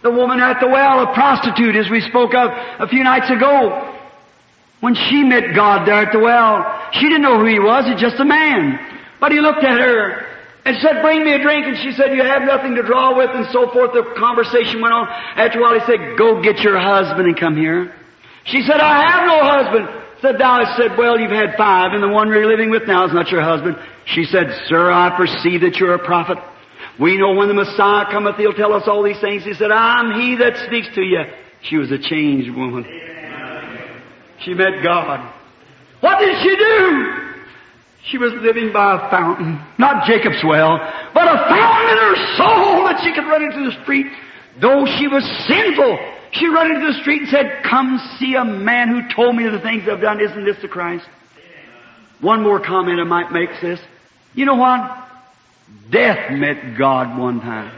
The woman at the well, a prostitute, as we spoke of a few nights ago, when she met God there at the well, she didn't know who He was, He's just a man. But He looked at her and said, "Bring me a drink." And she said, "You have nothing to draw with," and so forth. The conversation went on. After a while He said, "Go get your husband and come here." She said, "I have no husband." Said, "Thou hast said, well, you've had 5, and the one you're living with now is not your husband." She said, "Sir, I perceive that you're a prophet. We know when the Messiah cometh, He'll tell us all these things." He said, "I'm He that speaks to you." She was a changed woman. She met God. What did she do? She was living by a fountain. Not Jacob's well, but a fountain in her soul that she could run into the street. Though she was sinful, she ran into the street and said, "Come see a man who told me the things I've done. Isn't this the Christ?" One more comment I might make is this. You know what? Death met God one time.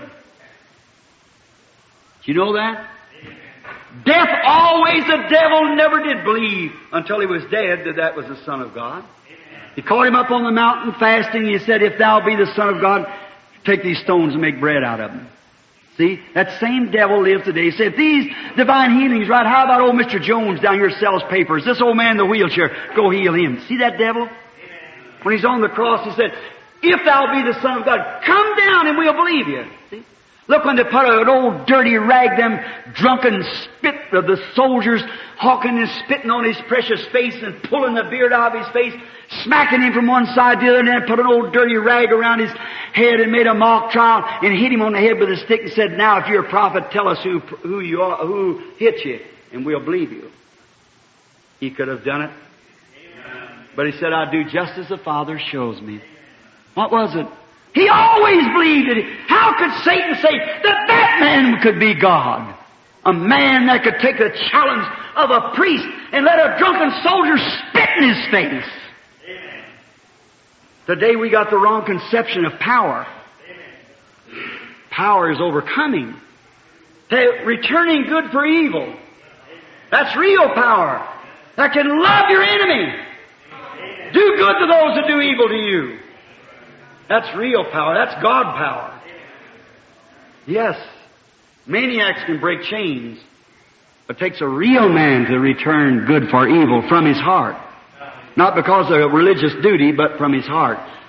Do you know that? Death always, the devil never did believe until he was dead that was the Son of God. He called him up on the mountain fasting and he said, "If thou be the Son of God, take these stones and make bread out of them." See, that same devil lives today. He said, "If these divine healings, right, how about old Mr. Jones down here sells papers? This old man in the wheelchair, go heal him." See that devil? When he's on the cross, he said, "If thou be the Son of God, come down and we'll believe you." See? Look, when they put an old dirty rag, them drunken spit of the soldiers, hawking and spitting on his precious face and pulling the beard out of his face, smacking him from one side to the other, and then put an old dirty rag around his head and made a mock trial and hit him on the head with a stick and said, "Now, if you're a prophet, tell us who you are, who hit you, and we'll believe you." He could have done it. But he said, "I do just as the Father shows me." What was it? He always believed it. How could Satan say that man could be God? A man that could take the challenge of a priest and let a drunken soldier spit in his face. Amen. Today we got the wrong conception of power. Amen. Power is overcoming. Returning good for evil. That's real power. That can love your enemy. Do good to those that do evil to you. That's real power. That's God power. Yes, maniacs can break chains, but it takes a real man to return good for evil from his heart. Not because of a religious duty, but from his heart.